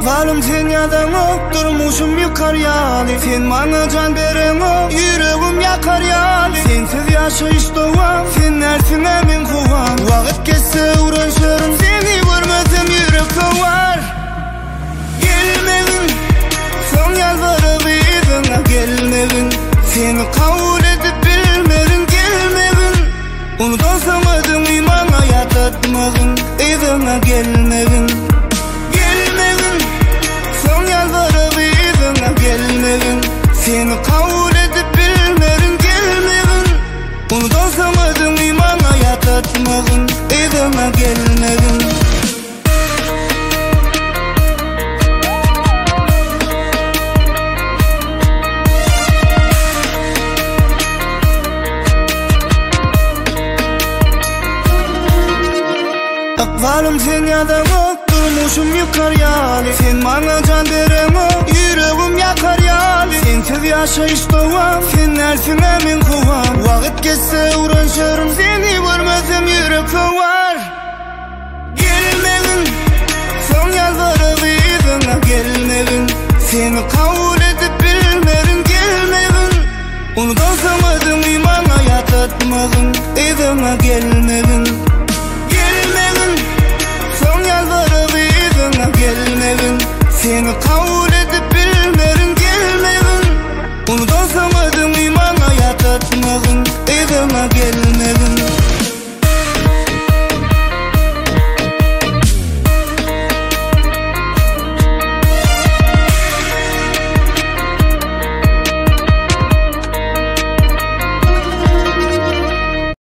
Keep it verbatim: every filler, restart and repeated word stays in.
Akbalım sen yadan o, durmuşum yukar yali. Sen bana can veren o, yüreğim yakar yali. Sensiz yaşayış doğan, sen nersin emin kuvan. Vakit geçse uğraşırım, seni görmezsem yürek kovar. Gelmedin, son yalvarıp izine gelmedin. Seni kabul edip bilmedin, gelmedin. Unutasamadın, imana yatatmadın, izine gelmedin. Seni kabul edip bilmedin, gelmedin. Unutasamadın, imana yatatmadın, izine gelmedin. Akbalım sen yadan o, durmuşum yukar yali. Sen bana can veren o, yüreğim yakar yali. Sensiz yaşayış doğan, sen nersin emin kuvan. Vakit geçse uğraşırım, seni görmezsem yürek soğar. Gelmedin, son yalvarıp izine gelmedin. Seni kabul edip bilmedin, gelmedin. Unutasamadın, imana yatatmadın, izine gelmedin. Seni kabul edip bilmedin, gelmedin. Unutasamadın, imana yatatmadın, izine gelmedin.